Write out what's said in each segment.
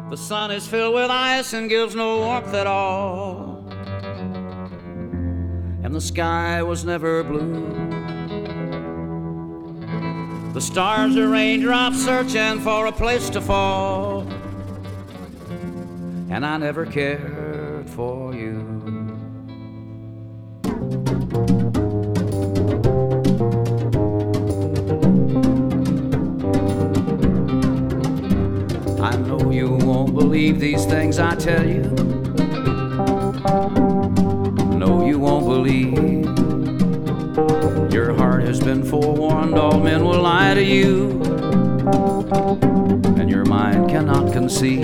The sun is filled with ice and gives no warmth at all, and the sky was never blue. The stars are raindrops searching for a place to fall, and I never cared for you. I know you won't believe these things I tell you. No, you won't believe. Your heart has been forewarned, all men will lie to you, and your mind cannot conceive.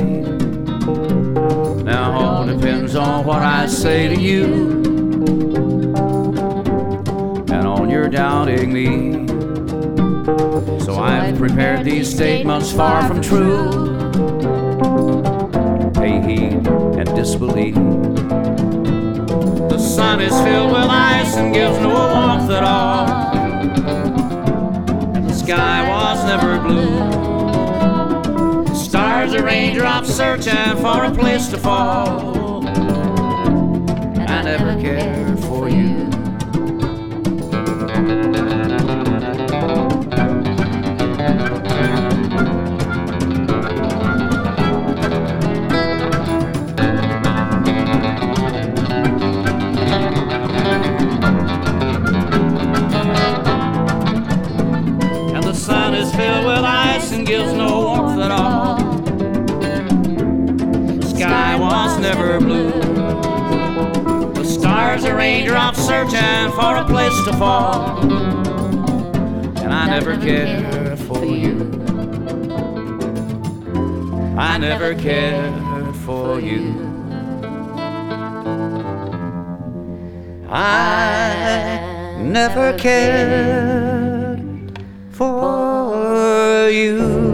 Now all depends on what I say to you, and on your doubting me. So I've prepared these statements far from true. Pay heed and disbelieve. The sun is filled with ice and gives no warmth at all, and the sky was never blue. The stars are raindrops searching for a place to fall, and I never cared for you. Filled with ice and gives no warmth at all. The sky was never blue. The stars are raindrops searching for a place to fall, and I never cared for you. I never cared for you. I never cared for you.